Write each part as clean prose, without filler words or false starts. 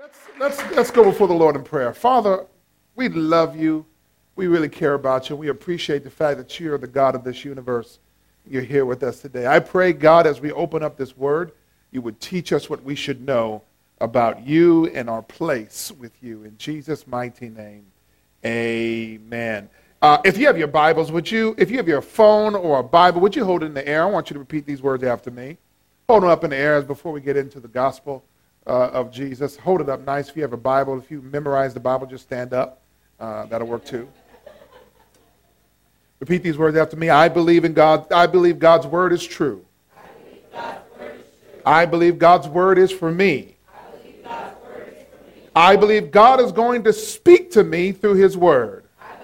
Let's go before the Lord in prayer. Father, we love you. We really care about you. We appreciate the fact that you are the God of this universe. You're here with us today. I pray, God, as we open up this word, you would teach us what we should know about you and our place with you. In Jesus' mighty name, amen. If you have your Bibles, if you have your phone or a Bible, would you hold it in the air? I want you to repeat these words after me. Hold them up in the air before we get into the gospel of Jesus. Hold it up nice. If you have a Bible, if you memorize the Bible, just stand up. That'll work too. Repeat these words after me. I believe in God. I believe God's word is true. I believe God's word is for me. I believe God is going to speak to me through his word.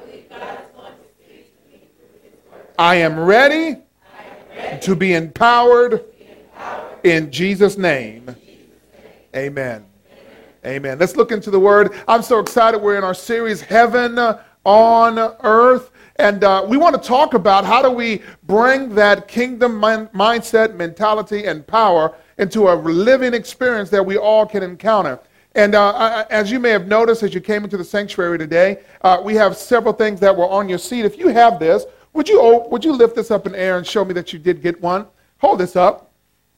I am ready to be empowered in Jesus' name. Amen. Amen. Let's look into the word. I'm so excited. We're in our series, Heaven on Earth. And we want to talk about how do we bring that kingdom mindset, mentality, and power into a living experience that we all can encounter. And as you may have noticed as you came into the sanctuary today, we have several things that were on your seat. If you have this, would you lift this up in the air and show me that you did get one? Hold this up.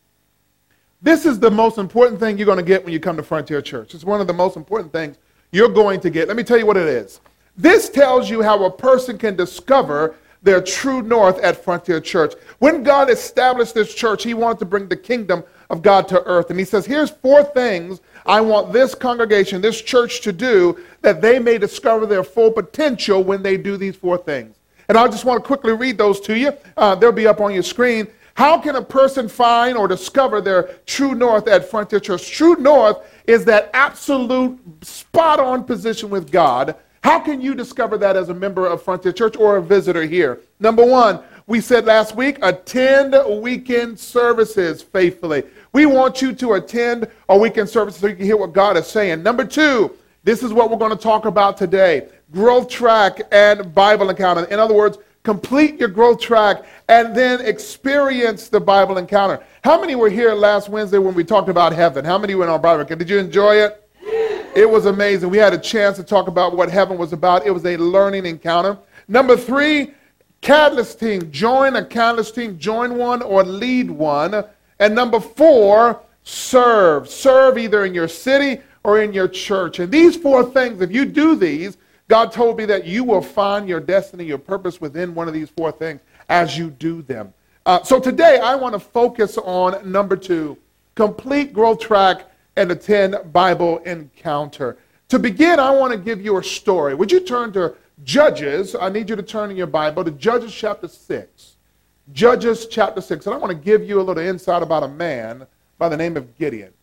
This is the most important thing you're going to get when you come to Frontier Church. It's one of the most important things you're going to get. Let me tell you what it is. This tells you how a person can discover their true north at Frontier Church. When God established this church, he wanted to bring the kingdom of God to earth. And he says, here's 4 things I want this congregation, this church to do that they may discover their full potential when they do these 4 things. And I just want to quickly read those to you. They'll be up on your screen. How can a person find or discover their true north at Frontier Church? True north is that absolute spot-on position with God. How can you discover that as a member of Frontier Church or a visitor here? Number 1, we said last week, attend weekend services faithfully. We want you to attend our weekend services so you can hear what God is saying. Number 2, this is what we're going to talk about today. Growth track and Bible encounter. In other words, complete your growth track and then experience the Bible encounter. How many were here last Wednesday when we talked about heaven? How many were in our Bible encounter? Did you enjoy it? It was amazing. We had a chance to talk about what heaven was about. It was a learning encounter. Number 3, Catalyst team. Join a Catalyst team. Join one or lead one. And number 4, serve. Serve either in your city or in your church. And these 4 things, if you do these, God told me that you will find your destiny, your purpose within one of these 4 things as you do them. So today I want to focus on number 2, complete growth track and attend Bible encounter. To begin, I want to give you a story. Would you turn to Judges? I need you to turn in your Bible to Judges chapter 6. Judges chapter 6. And I want to give you a little insight about a man by the name of Gideon.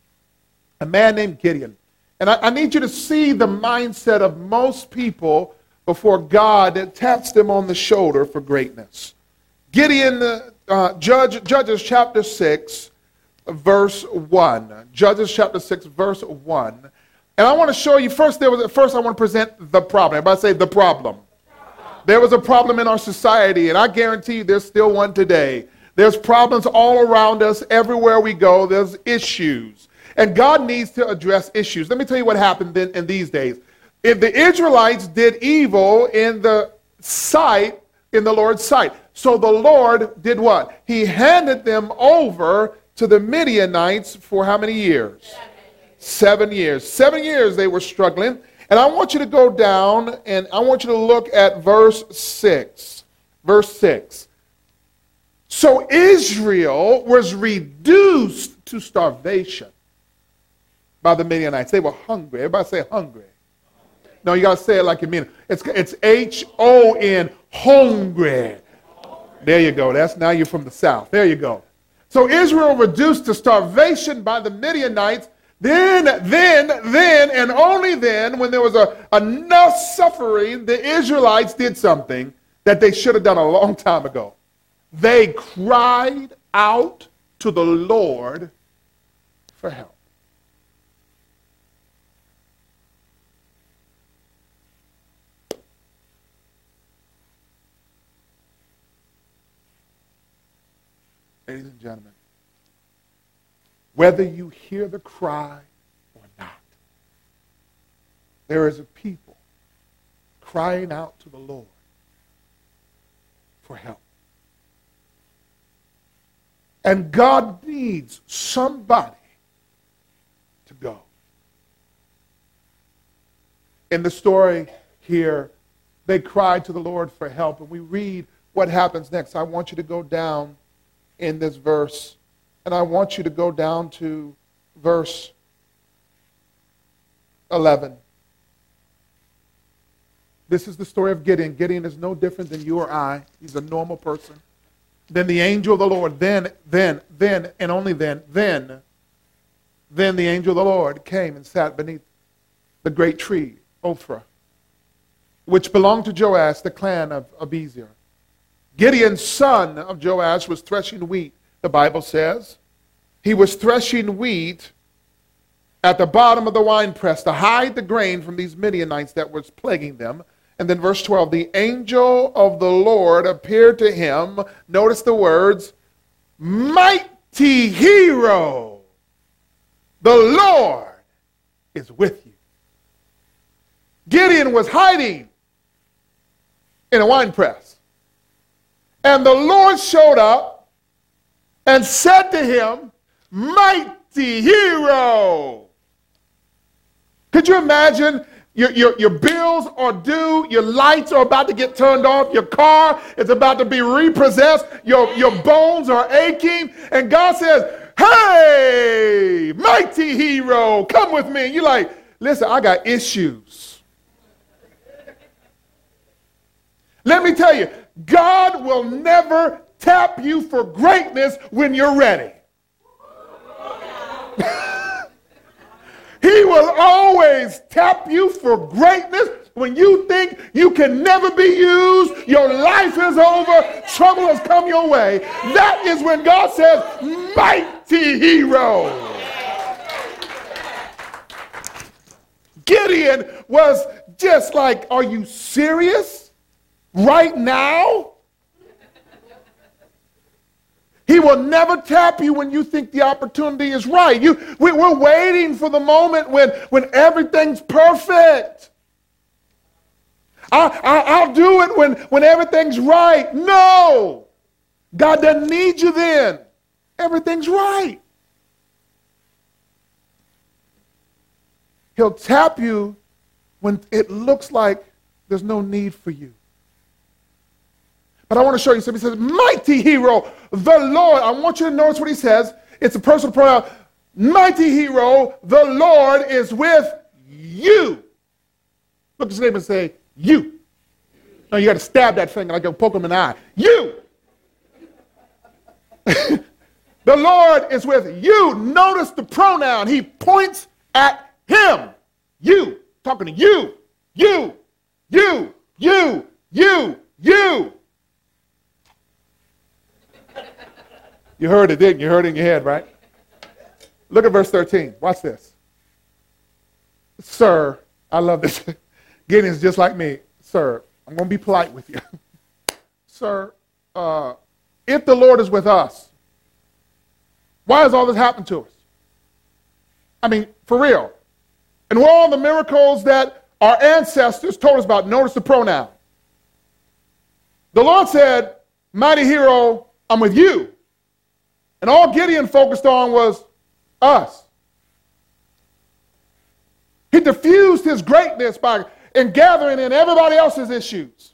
A man named Gideon. And I need you to see the mindset of most people before God taps them on the shoulder for greatness. Gideon, Judges chapter 6, verse 1. Judges chapter 6, verse 1. And I want to show you, first I want to present the problem. Everybody say the problem. There was a problem in our society, and I guarantee you there's still one today. There's problems all around us, everywhere we go. There's issues. And God needs to address issues. Let me tell you what happened in these days. If the Israelites did evil in the Lord's sight. So the Lord did what? He handed them over to the Midianites for how many years? 7 years. 7 years they were struggling. And I want you to go down and I want you to look at verse 6. Verse 6. So Israel was reduced to starvation by the Midianites. They were hungry. Everybody say hungry. No, you got to say it like you mean it. It's H-O-N, hungry. There you go. Now you're from the south. There you go. So Israel reduced to starvation by the Midianites. Then, and only then, when there was enough suffering, the Israelites did something that they should have done a long time ago. They cried out to the Lord for help. Ladies and gentlemen, whether you hear the cry or not, there is a people crying out to the Lord for help. And God needs somebody to go. In the story here, they cried to the Lord for help, and we read what happens next. I want you to go down in this verse, and I want you to go down to verse 11. This is the story of Gideon. Gideon is no different than you or I. He's a normal person. Then the angel of the Lord, then, and only then the angel of the Lord came and sat beneath the great tree, Ophrah, which belonged to Joash, the clan of Abiezer. Gideon, son of Joash, was threshing wheat, the Bible says. He was threshing wheat at the bottom of the winepress to hide the grain from these Midianites that was plaguing them. And then verse 12, the angel of the Lord appeared to him. Notice the words, mighty hero, the Lord is with you. Gideon was hiding in a winepress. And the Lord showed up and said to him, mighty hero. Could you imagine? Your bills are due, your lights are about to get turned off, your car is about to be repossessed, your bones are aching, and God says, hey, mighty hero, come with me. And you're like, listen, I got issues. Let me tell you, God will never tap you for greatness when you're ready. He will always tap you for greatness when you think you can never be used, your life is over, trouble has come your way. That is when God says, mighty hero. Gideon was just like, are you serious? Right now? He will never tap you when you think the opportunity is right. We're waiting for the moment when everything's perfect. I'll do it when everything's right. No! God doesn't need you then. Everything's right. He'll tap you when it looks like there's no need for you. But I want to show you something. He says, mighty hero, the Lord. I want you to notice what he says. It's a personal pronoun. Mighty hero, the Lord is with you. Look at his name and say, you. No, you got to stab that thing like a poke him in the eye. You. The Lord is with you. Notice the pronoun. He points at him. You. Talking to you. You. You. You. You. You. You heard it, didn't you? You heard it in your head, right? Look at verse 13. Watch this. Sir, I love this. Gideon's just like me. Sir, I'm going to be polite with you. Sir, if the Lord is with us, why has all this happened to us? I mean, for real. And all the miracles that our ancestors told us about, notice the pronoun. The Lord said, mighty hero, I'm with you. And all Gideon focused on was us. He diffused his greatness by gathering in everybody else's issues.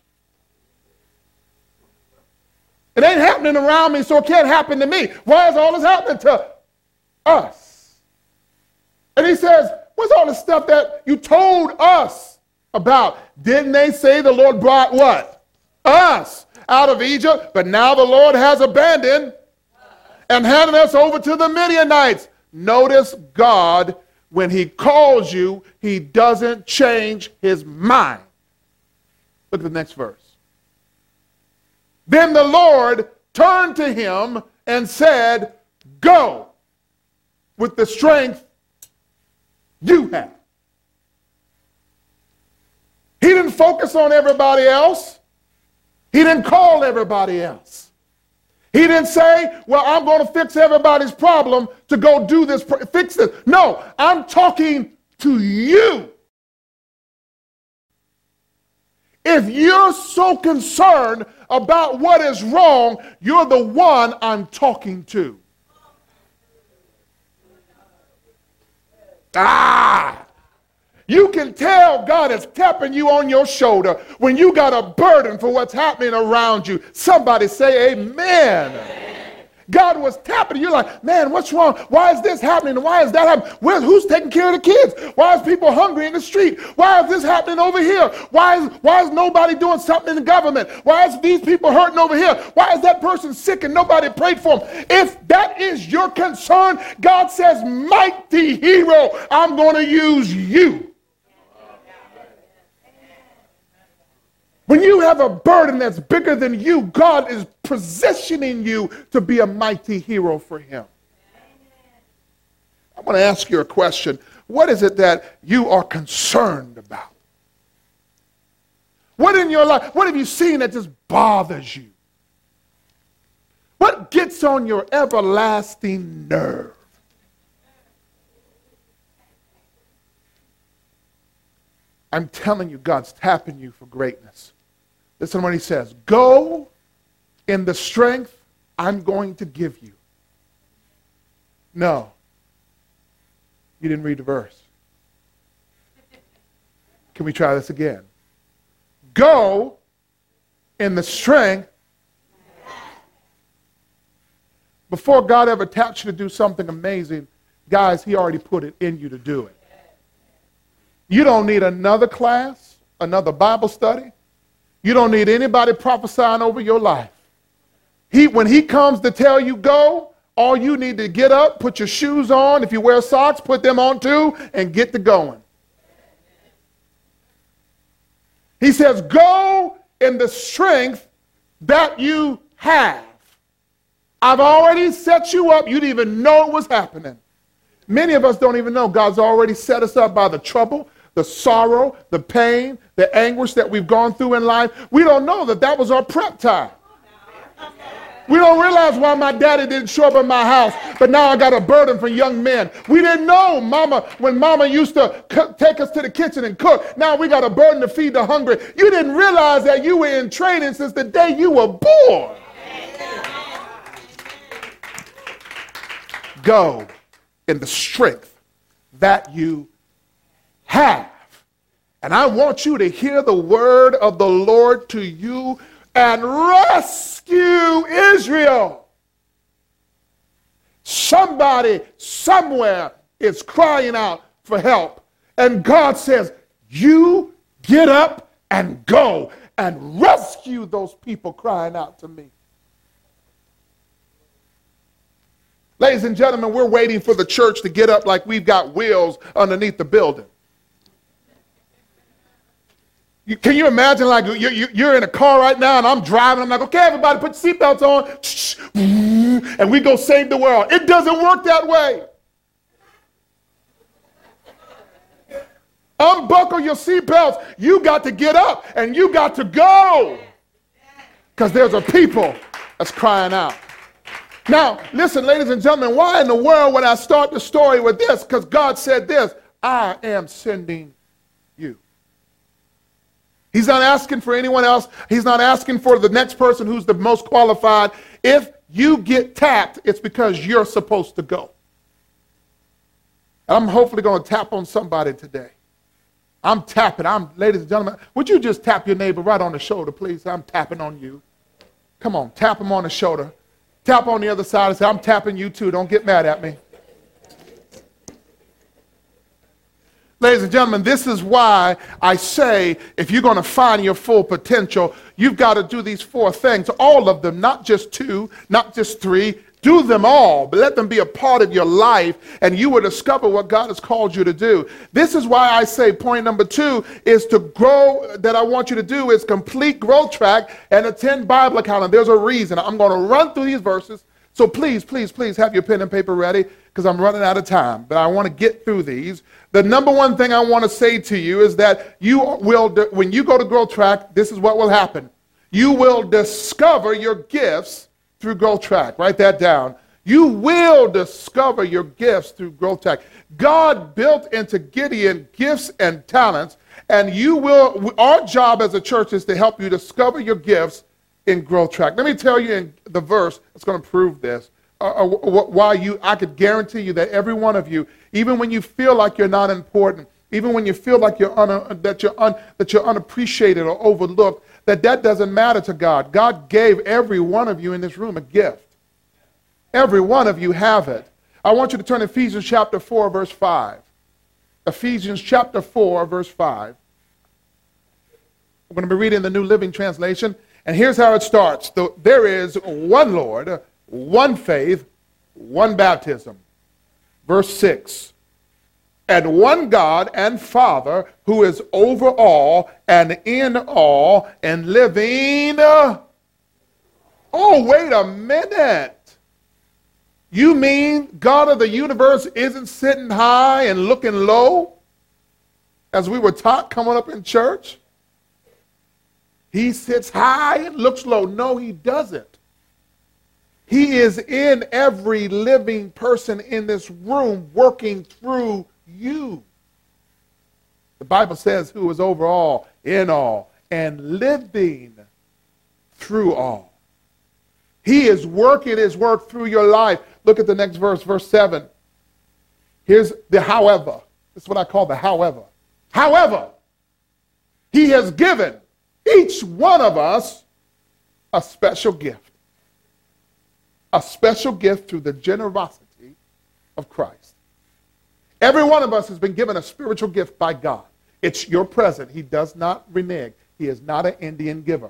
It ain't happening around me, so it can't happen to me. Why is all this happening to us? And he says, what's all the stuff that you told us about? Didn't they say the Lord brought what? Us out of Egypt, but now the Lord has abandoned and handed us over to the Midianites. Notice God, when he calls you, he doesn't change his mind. Look at the next verse. Then the Lord turned to him and said, go with the strength you have. He didn't focus on everybody else. He didn't call everybody else. He didn't say, well, I'm going to fix everybody's problem to go do this, fix this. No, I'm talking to you. If you're so concerned about what is wrong, you're the one I'm talking to. You can tell God is tapping you on your shoulder when you got a burden for what's happening around you. Somebody say amen. God was tapping you like, man, what's wrong? Why is this happening? Why is that happening? Who's taking care of the kids? Why is people hungry in the street? Why is this happening over here? Why is nobody doing something in the government? Why is these people hurting over here? Why is that person sick and nobody prayed for them? If that is your concern, God says, mighty hero, I'm going to use you. When you have a burden that's bigger than you, God is positioning you to be a mighty hero for him. I want to ask you a question. What is it that you are concerned about? What in your life, what have you seen that just bothers you? What gets on your everlasting nerve? I'm telling you, God's tapping you for greatness. Listen to what he says. Go in the strength I'm going to give you. No. You didn't read the verse. Can we try this again? Go in the strength. Before God ever tapped you to do something amazing, guys, he already put it in you to do it. You don't need another class, another Bible study. You don't need anybody prophesying over your life. When he comes to tell you go, all you need to get up, put your shoes on. If you wear socks, put them on too, and get to going. He says, go in the strength that you have. I've already set you up. You didn't even know it was happening. Many of us don't even know God's already set us up by the trouble, the sorrow, the pain, the anguish that we've gone through in life. We don't know that was our prep time. We don't realize why my daddy didn't show up at my house, but now I got a burden for young men. We didn't know when mama used to take us to the kitchen and cook. Now we got a burden to feed the hungry. You didn't realize that you were in training since the day you were born. Go in the strength that you have. And I want you to hear the word of the Lord to you and rescue Israel. Somebody somewhere is crying out for help. And God says, you get up and go and rescue those people crying out to me. Ladies and gentlemen, we're waiting for the church to get up like we've got wheels underneath the building. Can you imagine, like, you're in a car right now and I'm driving. I'm like, okay, everybody put your seatbelts on. And we go save the world. It doesn't work that way. Unbuckle your seatbelts. You got to get up and you got to go. Because there's a people that's crying out. Now, listen, ladies and gentlemen, why in the world would I start the story with this? Because God said this, I am sending you. He's not asking for anyone else. He's not asking for the next person who's the most qualified. If you get tapped, it's because you're supposed to go. I'm hopefully going to tap on somebody today. I'm tapping. Ladies and gentlemen, would you just tap your neighbor right on the shoulder, please? I'm tapping on you. Come on, tap him on the shoulder. Tap on the other side and say, I'm tapping you too. Don't get mad at me. Ladies and gentlemen, this is why I say if you're going to find your full potential, you've got to do these 4 things, all of them, not just 2, not just 3. Do them all, but let them be a part of your life, and you will discover what God has called you to do. This is why I say point number 2 is to grow, that I want you to do is complete growth track and attend Bible Encounter. There's a reason. I'm going to run through these verses. So please, please, please have your pen and paper ready because I'm running out of time. But I want to get through these. The number one thing I want to say to you is that you will, when you go to Growth Track, this is what will happen. You will discover your gifts through Growth Track. Write that down. You will discover your gifts through Growth Track. God built into Gideon gifts and talents, And our job as a church is to help you discover your gifts in Growth Track. Let me tell you in the verse that's going to prove this. I could guarantee you that every one of you, even when you feel like you're not important, even when you feel like that you're unappreciated or overlooked, that doesn't matter to God. God gave every one of you in this room a gift. Every one of you have it. I want you to turn to Ephesians chapter 4, verse 5. Ephesians chapter 4, verse 5. We're going to be reading the New Living Translation. And here's how it starts. There is one Lord, one faith, one baptism. Verse 6. And one God and Father who is over all and in all and living. Oh, wait a minute. You mean God of the universe isn't sitting high and looking low as we were taught coming up in church? He sits high and looks low. No, he doesn't. He is in every living person in this room working through you. The Bible says who is over all, in all, and living through all. He is working his work through your life. Look at the next verse, verse 7. Here's the however. This is what I call the however. However, he has given each one of us a special gift. A special gift through the generosity of Christ. Every one of us has been given a spiritual gift by God. It's your present. He does not renege. He is not an Indian giver.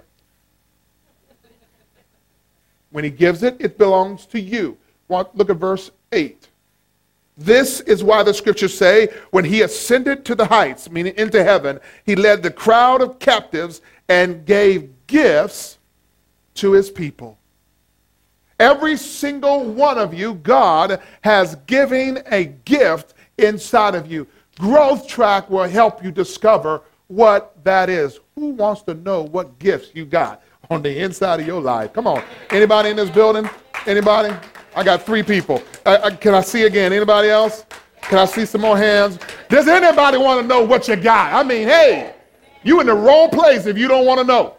When he gives it, it belongs to you. Look at verse 8. This is why the scriptures say, when he ascended to the heights, meaning into heaven, he led the crowd of captives and gave gifts to his people. Every single one of you, God has given a gift inside of you. Growth Track will help you discover what that is. Who wants to know what gifts you got on the inside of your life? Come on. Anybody in this building? Anybody? I got 3 people. Can I see again? Anybody else? Can I see some more hands? Does anybody want to know what you got? I mean, hey, you in the wrong place if you don't want to know.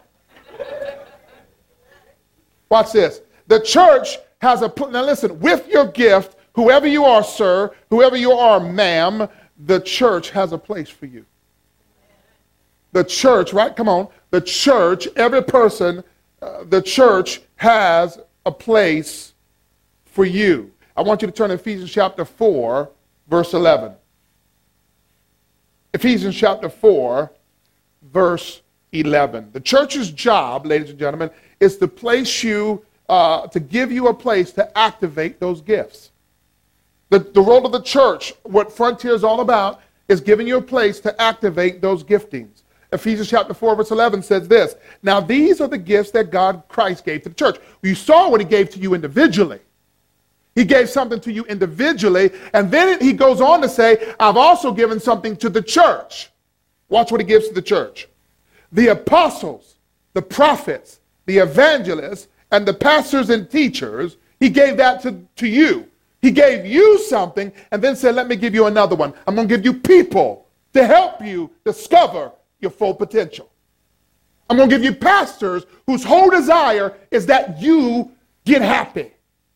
Watch this. The church has now listen, with your gift, whoever you are, sir, whoever you are, ma'am, the church has a place for you. The church, right? Come on. The church, every person, the church has a place for you. I want you to turn to Ephesians chapter 4, verse 11. Ephesians chapter 4, verse 11. The church's job, ladies and gentlemen, is to place you, to give you a place to activate those gifts. The role of the church, what Frontier is all about, is giving you a place to activate those giftings. Ephesians chapter 4, verse 11 says this. Now these are the gifts that God, Christ gave to the church. You saw what he gave to you individually. He gave something to you individually, and then he goes on to say, I've also given something to the church. Watch what he gives to the church. The apostles, the prophets, the evangelists, and the pastors and teachers, he gave that to you. He gave you something and then said, let me give you another one. I'm going to give you people to help you discover your full potential. I'm going to give you pastors whose whole desire is that you get happy.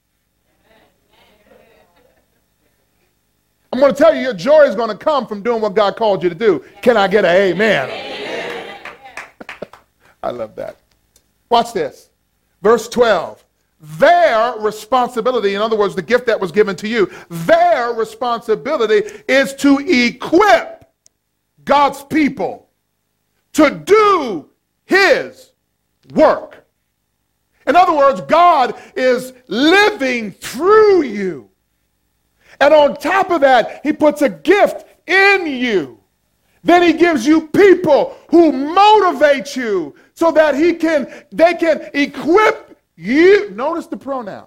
I'm going to tell you, your joy is going to come from doing what God called you to do. Can I get an amen? Amen. I love that. Watch this. Verse 12. Their responsibility, in other words, the gift that was given to you, their responsibility is to equip God's people to do his work. In other words, God is living through you. And on top of that, he puts a gift in you. Then he gives you people who motivate you so that they can equip you. Notice the pronoun.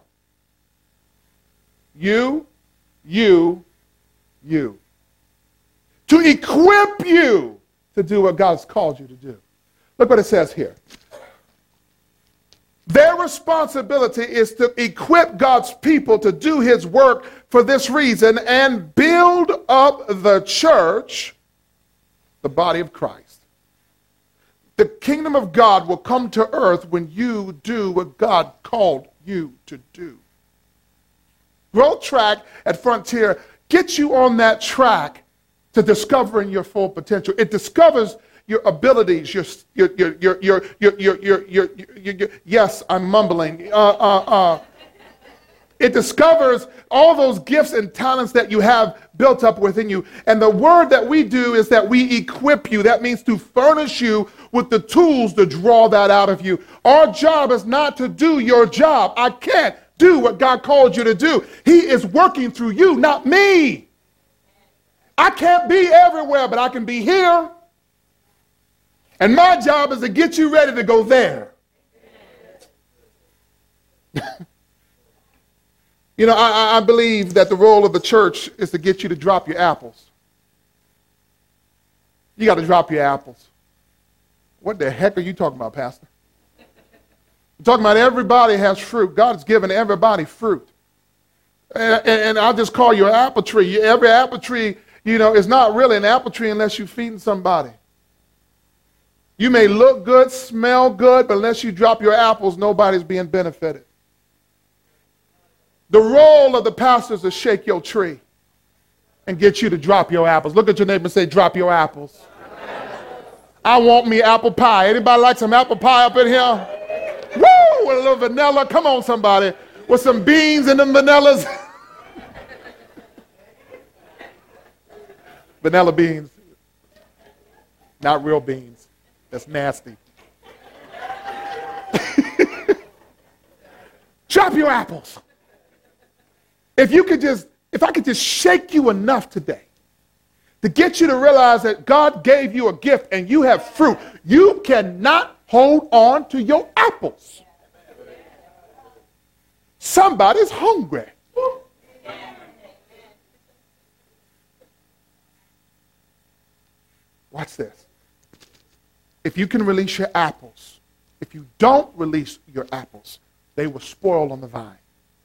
You. To equip you to do what God's called you to do. Look what it says here. Their responsibility is to equip God's people to do his work for this reason and build up the church the body of Christ. The kingdom of God will come to earth when you do what God called you to do. Growth Track at Frontier gets you on that track to discovering your full potential. It discovers your abilities, yes, I'm mumbling. It discovers all those gifts and talents that you have built up within you. And the word that we do is that we equip you. That means to furnish you with the tools to draw that out of you. Our job is not to do your job. I can't do what God called you to do. He is working through you, not me. I can't be everywhere, but I can be here. And my job is to get you ready to go there. You know, I believe that the role of the church is to get you to drop your apples. You got to drop your apples. What the heck are you talking about, Pastor? I'm talking about everybody has fruit. God's given everybody fruit. And I'll just call you an apple tree. Every apple tree, you know, is not really an apple tree unless you're feeding somebody. You may look good, smell good, but unless you drop your apples, nobody's being benefited. The role of the pastor is to shake your tree and get you to drop your apples. Look at your neighbor and say, drop your apples. I want me apple pie. Anybody like some apple pie up in here? Woo! With a little vanilla. Come on, somebody. With some beans in them vanillas. Vanilla beans. Not real beans. That's nasty. Drop your apples. If I could just shake you enough today to get you to realize that God gave you a gift and you have fruit, you cannot hold on to your apples. Somebody's hungry. Watch this. If you can release your apples, if you don't release your apples, they will spoil on the vine.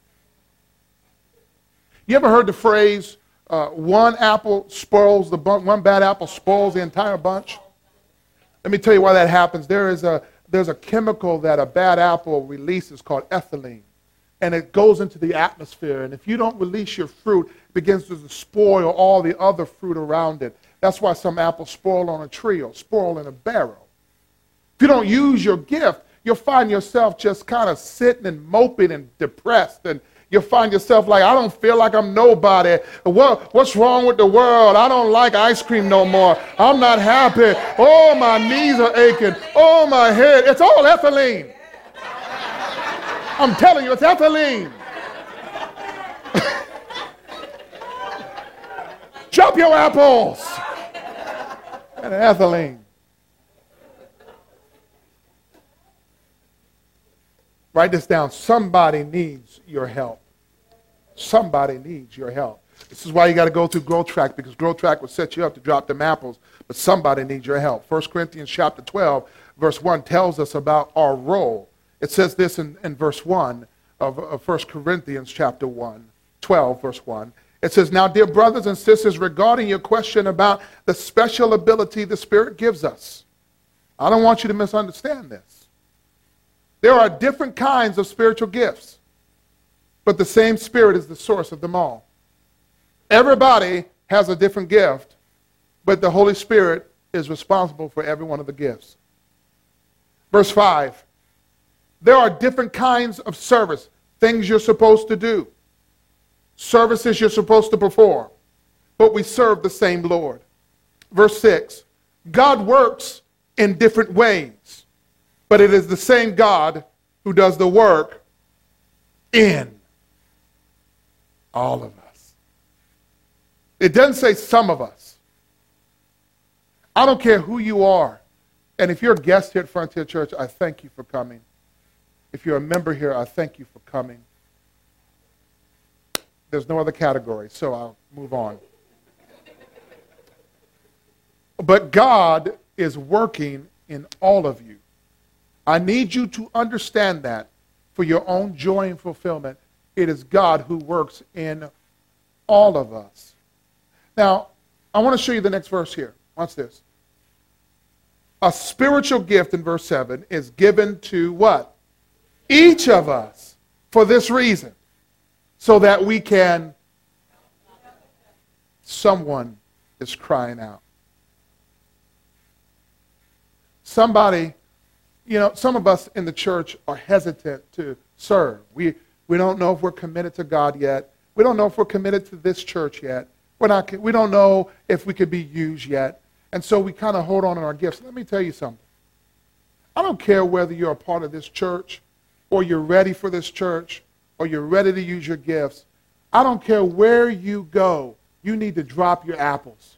You ever heard the phrase, one apple spoils the bunch, one bad apple spoils the entire bunch? Let me tell you why that happens. There's a chemical that a bad apple releases called ethylene, and it goes into the atmosphere. And if you don't release your fruit, it begins to spoil all the other fruit around it. That's why some apples spoil on a tree or spoil in a barrel. If you don't use your gift, you'll find yourself just kind of sitting and moping and depressed, and you'll find yourself like, I don't feel like I'm nobody. What's wrong with the world? I don't like ice cream no more. I'm not happy. Oh, my knees are aching. Oh, my head. It's all ethylene. I'm telling you, it's ethylene. Drop your apples. And ethylene. Write this down. Somebody needs your help. Somebody needs your help. This is why you got to go through Growth Track, because Growth Track will set you up to drop them apples. But somebody needs your help. 1 Corinthians chapter 12, verse 1 tells us about our role. It says this in verse 1 of 1 Corinthians chapter 12, verse 1. It says, now, dear brothers and sisters, regarding your question about the special ability the Spirit gives us, I don't want you to misunderstand this. There are different kinds of spiritual gifts, but the same Spirit is the source of them all. Everybody has a different gift, but the Holy Spirit is responsible for every one of the gifts. Verse 5, there are different kinds of service, things you're supposed to do, services you're supposed to perform, but we serve the same Lord. Verse 6, God works in different ways, but it is the same God who does the work in all of us. It doesn't say some of us. I don't care who you are. And if you're a guest here at Frontier Church, I thank you for coming. If you're a member here, I thank you for coming. There's no other category, so I'll move on. But God is working in all of you. I need you to understand that for your own joy and fulfillment. It is God who works in all of us. Now, I want to show you the next verse here. Watch this. A spiritual gift in verse 7 is given to what? Each of us for this reason, so that we can. Someone is crying out. Somebody, some of us in the church are hesitant to serve. We don't know if we're committed to God yet. We don't know if we're committed to this church yet. We don't know if we could be used yet. And so we kind of hold on to our gifts. Let me tell you something. I don't care whether you're a part of this church or you're ready for this church or you're ready to use your gifts. I don't care where you go. You need to drop your apples.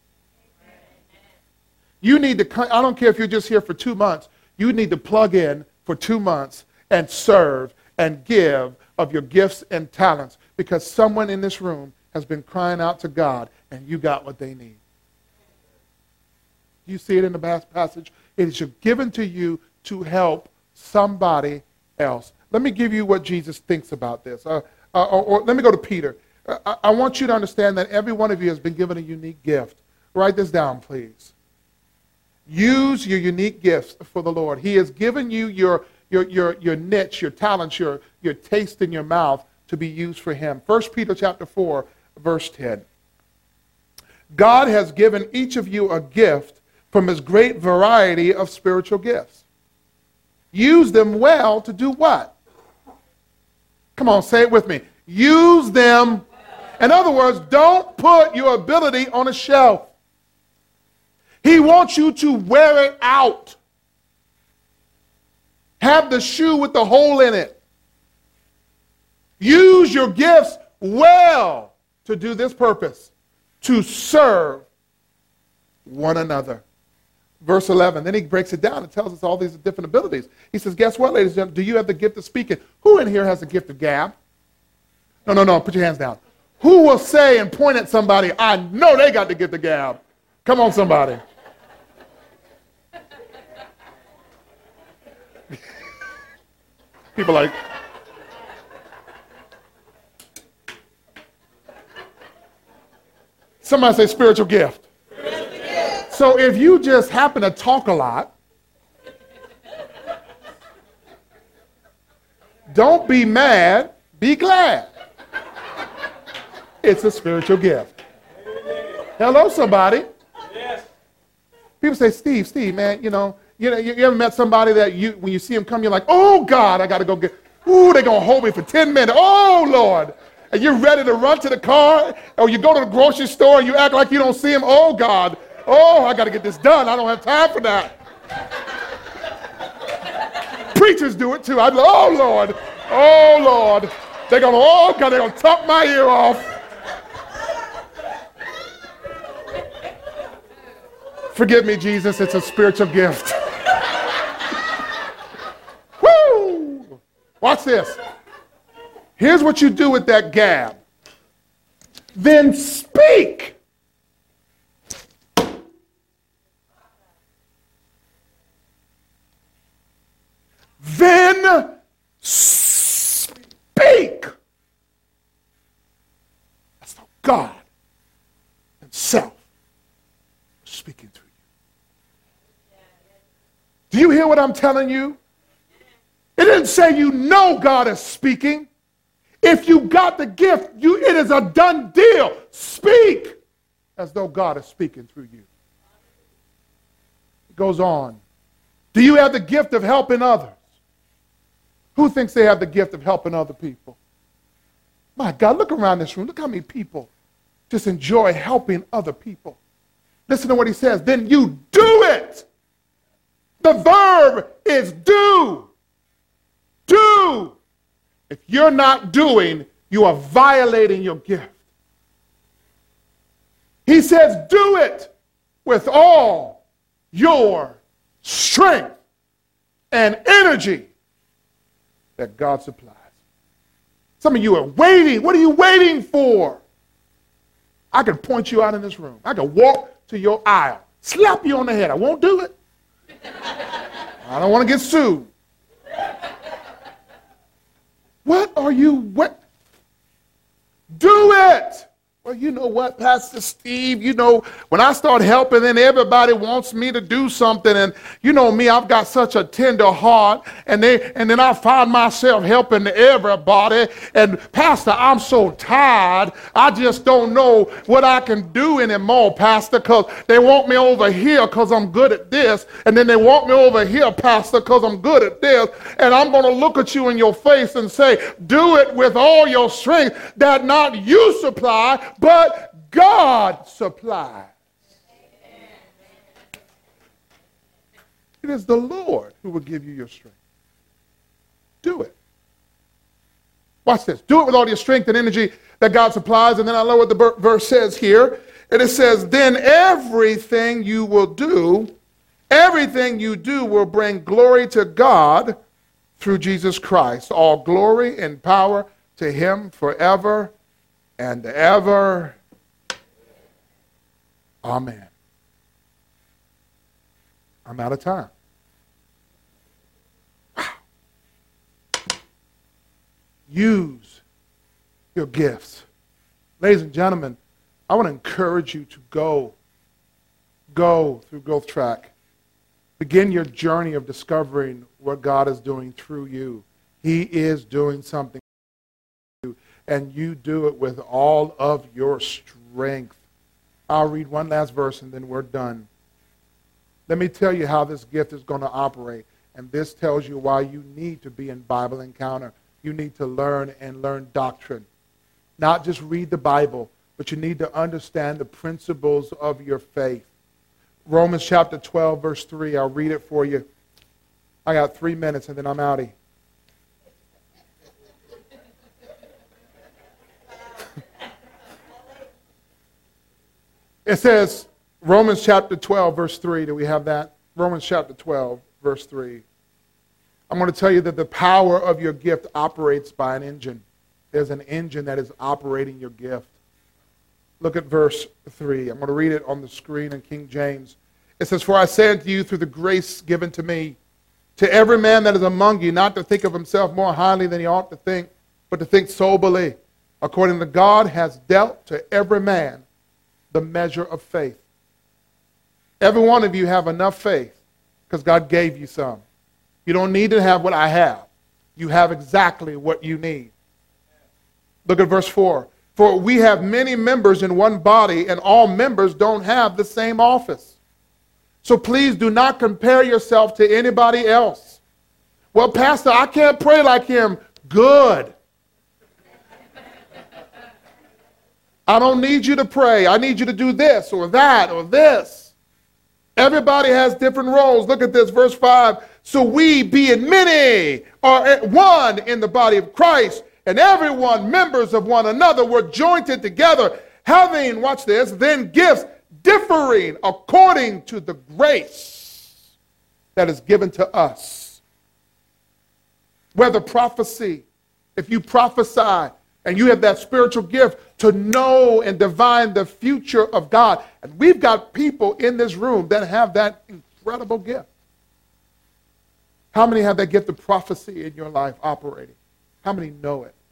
You need to, I don't care if you're just here for 2 months. You need to plug in for 2 months and serve and give of your gifts and talents, because someone in this room has been crying out to God and you got what they need. You see it in the passage. It is given to you to help somebody else. Let me give you what Jesus thinks about this. Or let me go to Peter. I want you to understand that every one of you has been given a unique gift. Write this down, please. Use your unique gifts for the Lord. He has given you your niche, your talents, your taste in your mouth to be used for Him. 1 Peter chapter 4, verse 10. God has given each of you a gift from His great variety of spiritual gifts. Use them well to do what? Come on, say it with me. Use them. In other words, don't put your ability on a shelf. He wants you to wear it out. Have the shoe with the hole in it. Use your gifts well to do this purpose, to serve one another. Verse 11, then he breaks it down and tells us all these different abilities. He says, guess what, ladies and gentlemen? Do you have the gift of speaking? Who in here has the gift of gab? No, put your hands down. Who will say and point at somebody, I know they got the gift of gab? Come on, somebody. People like, somebody say spiritual gift. So if you just happen to talk a lot, don't be mad, be glad. It's a spiritual gift. Hello, somebody. People say, Steve, man, you ever met somebody that when you see them come, you're like, oh, God, I got to go get, they're going to hold me for 10 minutes. Oh, Lord. And you're ready to run to the car, or you go to the grocery store and you act like you don't see them. Oh, God. Oh, I got to get this done. I don't have time for that. Preachers do it too. I go, oh, Lord. Oh, Lord. They're going to, oh, God, they're going to tuck my ear off. Forgive me, Jesus. It's a spiritual gift. Woo! Watch this. Here's what you do with that gab. Then speak. Then speak. That's how God Himself is speaking through you. Do you hear what I'm telling you? It didn't say you know God is speaking. If you got the gift, it is a done deal. Speak as though God is speaking through you. It goes on. Do you have the gift of helping others? Who thinks they have the gift of helping other people? My God, look around this room. Look how many people just enjoy helping other people. Listen to what he says. Then you do it. The verb is do. Do. If you're not doing, you are violating your gift. He says, do it with all your strength and energy that God supplies. Some of you are waiting. What are you waiting for? I can point you out in this room. I can walk to your aisle, slap you on the head. I won't do it. I don't want to get sued. What are you waiting? Do it Well, you know what, Pastor Steve, when I start helping, then everybody wants me to do something. And you know me, I've got such a tender heart. And then I find myself helping everybody. And Pastor, I'm so tired. I just don't know what I can do anymore, Pastor, because they want me over here because I'm good at this. And then they want me over here, Pastor, because I'm good at this. And I'm going to look at you in your face and say, do it with all your strength, that not you supply, but God supplies. It is the Lord who will give you your strength. Do it. Watch this. Do it with all your strength and energy that God supplies. And then I love what the verse says here. And it says, then everything you do will bring glory to God through Jesus Christ. All glory and power to him forever and ever. Amen. I'm out of time. Wow. Use your gifts. Ladies and gentlemen, I want to encourage you to go through Growth Track. Begin your journey of discovering what God is doing through you. He is doing something. And you do it with all of your strength. I'll read one last verse and then we're done. Let me tell you how this gift is going to operate. And this tells you why you need to be in Bible Encounter. You need to learn doctrine. Not just read the Bible, but you need to understand the principles of your faith. Romans chapter 12, verse 3. I'll read it for you. I got 3 minutes and then I'm outie. It says, Romans chapter 12, verse 3. Do we have that? Romans chapter 12, verse 3. I'm going to tell you that the power of your gift operates by an engine. There's an engine that is operating your gift. Look at verse 3. I'm going to read it on the screen in King James. It says, for I say unto you through the grace given to me, to every man that is among you, not to think of himself more highly than he ought to think, but to think soberly, according to God has dealt to every man the measure of faith. Every one of you have enough faith because God gave you some. You don't need to have what I have. You have exactly what you need. Look at verse 4. For we have many members in one body, and all members don't have the same office. So please do not compare yourself to anybody else. Well, Pastor, I can't pray like him. Good. I don't need you to pray. I need you to do this or that or this. Everybody has different roles. Look at this, verse 5. So we, being many, are one in the body of Christ, and everyone members of one another, were jointed together, having, watch this, then gifts differing according to the grace that is given to us. Whether prophecy, if you prophesy, and you have that spiritual gift to know and divine the future of God. And we've got people in this room that have that incredible gift. How many have that gift of prophecy in your life operating? How many know it?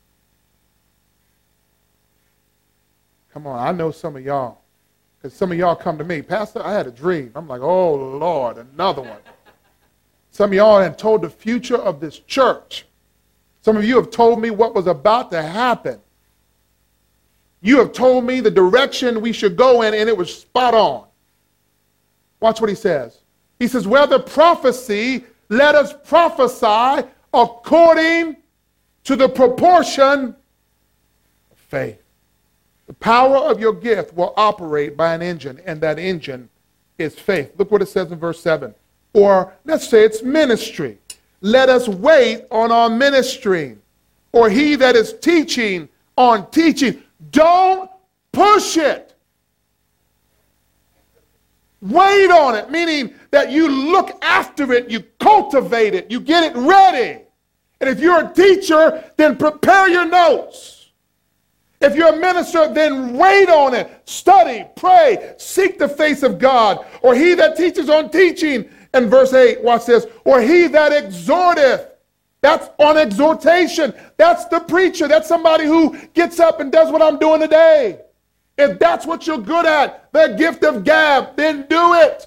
Come on, I know some of y'all. Because some of y'all come to me, Pastor, I had a dream. I'm like, oh, Lord, another one. Some of y'all have told the future of this church. Some of you have told me what was about to happen. You have told me the direction we should go in, and it was spot on. Watch what he says. He says, whether prophecy, let us prophesy according to the proportion of faith. The power of your gift will operate by an engine, and that engine is faith. Look what it says in verse 7. Or let's say it's ministry. Let us wait on our ministry. Or he that is teaching on teaching. Don't push it. Wait on it, meaning that you look after it, you cultivate it, you get it ready. And if you're a teacher, then prepare your notes. If you're a minister, then wait on it. Study, pray, seek the face of God. Or he that teaches on teaching. And verse 8, watch this. Or he that exhorteth. That's on exhortation. That's the preacher. That's somebody who gets up and does what I'm doing today. If that's what you're good at, the gift of gab, then do it.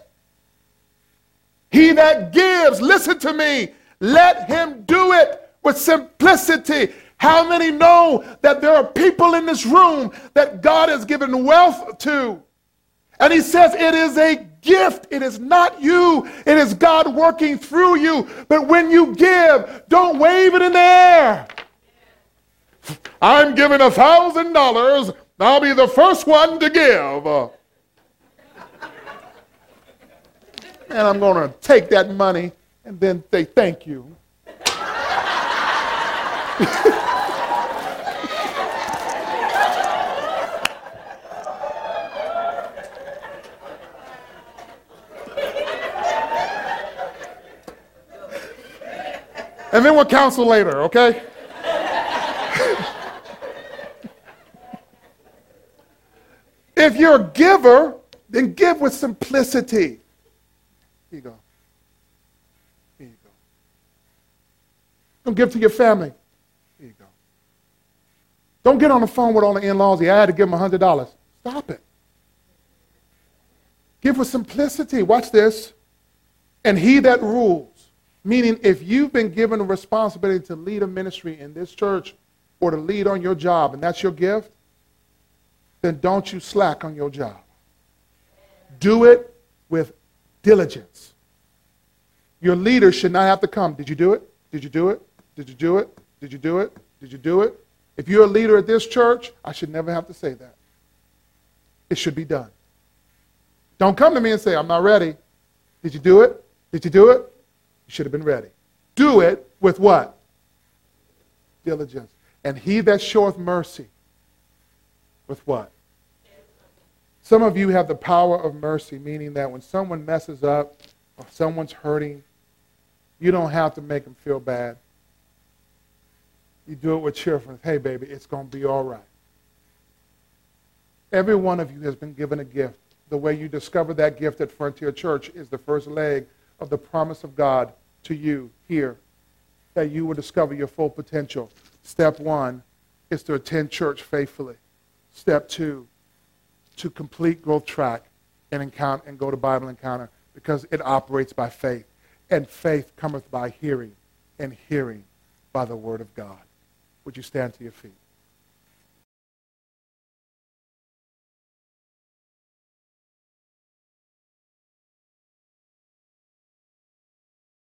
He that gives, listen to me, let him do it with simplicity. How many know that there are people in this room that God has given wealth to? And he says it is a gift. It is not you. It is God working through you. But when you give, don't wave it in the air. I'm giving $1,000. I'll be the first one to give. And I'm going to take that money and then say thank you. And then we'll counsel later, okay? If you're a giver, then give with simplicity. Here you go. Here you go. Don't give to your family. Here you go. Don't get on the phone with all the in-laws. I had to give them $100. Stop it. Give with simplicity. Watch this. And he that rules, meaning if you've been given a responsibility to lead a ministry in this church or to lead on your job, and that's your gift, then don't you slack on your job. Do it with diligence. Your leader should not have to come. Did you do it? Did you do it? Did you do it? Did you do it? Did you do it? If you're a leader at this church, I should never have to say that. It should be done. Don't come to me and say, I'm not ready. Did you do it? Did you do it? You should have been ready. Do it with what? Diligence. And he that showeth mercy, with what? Some of you have the power of mercy, meaning that when someone messes up or someone's hurting, you don't have to make them feel bad. You do it with cheerfulness. Hey, baby, it's going to be all right. Every one of you has been given a gift. The way you discover that gift at Frontier Church is the first leg of the promise of God to you here, that you will discover your full potential. Step 1 is to attend church faithfully. Step 2, to complete Growth Track and go to Bible Encounter, because it operates by faith. And faith cometh by hearing, and hearing by the word of God. Would you stand to your feet?